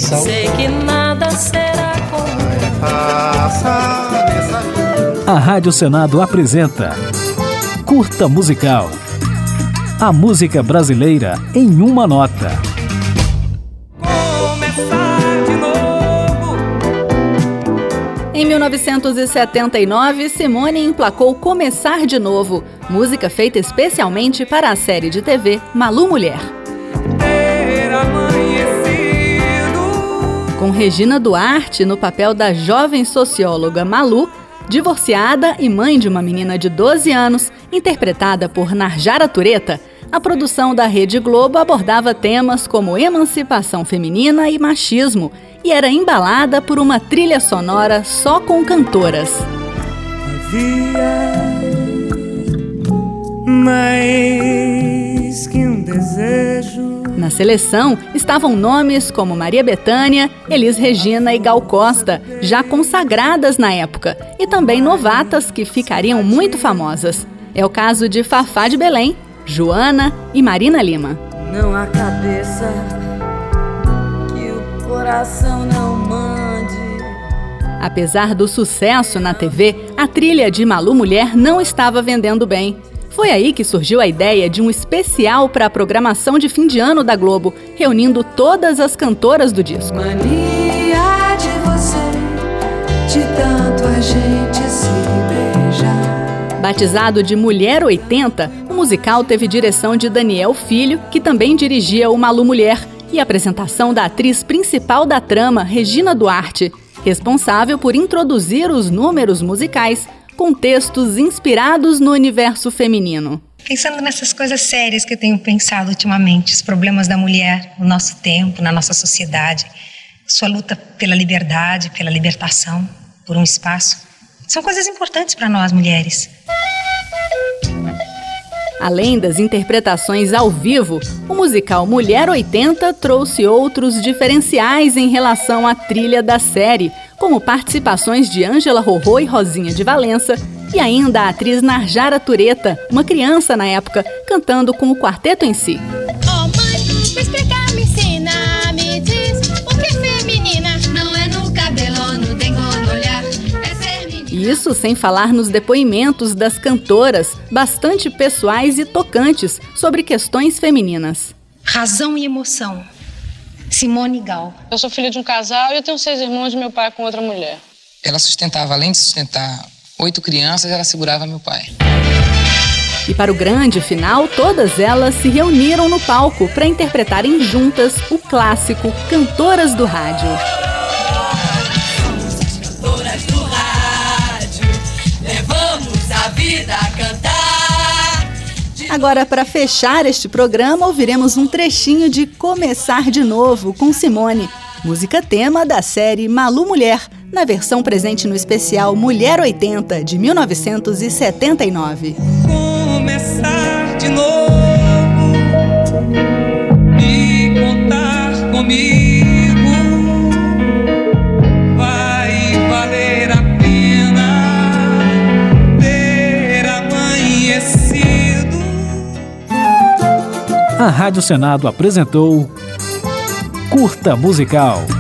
coração. Sei que nada será como A Rádio Senado apresenta Curta Musical. A música brasileira em uma nota. começar de novo. Em 1979, Simone emplacou Começar de Novo, música feita especialmente para a série de TV Malu Mulher. Ter amanhecido. Com Regina Duarte no papel da jovem socióloga Malu, divorciada e mãe de uma menina de 12 anos, interpretada por Narjara Tureta, a produção da Rede Globo abordava temas como emancipação feminina e machismo e era embalada por uma trilha sonora só com cantoras. Havia mais que um desejo. Na seleção estavam nomes como Maria Bethânia, Elis Regina e Gal Costa, já consagradas na época, e também novatas que ficariam muito famosas. É o caso de Fafá de Belém, Joana e Marina Lima. Não há cabeça que o coração não mande. Apesar do sucesso na TV, a trilha de Malu Mulher não estava vendendo bem. Foi aí que surgiu a ideia de um especial para a programação de fim de ano da Globo, reunindo todas as cantoras do disco. Mania de você, de tanto a gente se beijar. Batizado de Mulher 80, o musical teve direção de Daniel Filho, que também dirigia o Malu Mulher, e apresentação da atriz principal da trama, Regina Duarte, responsável por introduzir os números musicais com textos inspirados no universo feminino. Pensando nessas coisas sérias que eu tenho pensado ultimamente, os problemas da mulher no nosso tempo, na nossa sociedade, sua luta pela liberdade, pela libertação, por um espaço, são coisas importantes para nós mulheres. Além das interpretações ao vivo, o musical Mulher 80 trouxe outros diferenciais em relação à trilha da série, como participações de Ângela Rorô e Rosinha de Valença, e ainda a atriz Narjara Tureta, uma criança na época, cantando com o quarteto em si. Oh mãe, me explica, me ensina, me diz o que é feminina. Não é no cabelo, no dengo, no olhar, é ser menina. Isso sem falar nos depoimentos das cantoras, bastante pessoais e tocantes, sobre questões femininas. Razão e emoção. Simone Gal. Eu sou filha de um casal e eu tenho 6 irmãos e meu pai com outra mulher. Ela sustentava, além de sustentar 8 crianças, ela segurava meu pai. E para o grande final, todas elas se reuniram no palco para interpretarem juntas o clássico Cantoras do Rádio. Cantoras do rádio, levamos a vida a cantar. Agora, para fechar este programa, ouviremos um trechinho de Começar de Novo, com Simone, música tema da série Malu Mulher, na versão presente no especial Mulher 80, de 1979. Começar de novo e contar comigo vai valer a pena ter amanhecido. A Rádio Senado apresentou Curta Musical.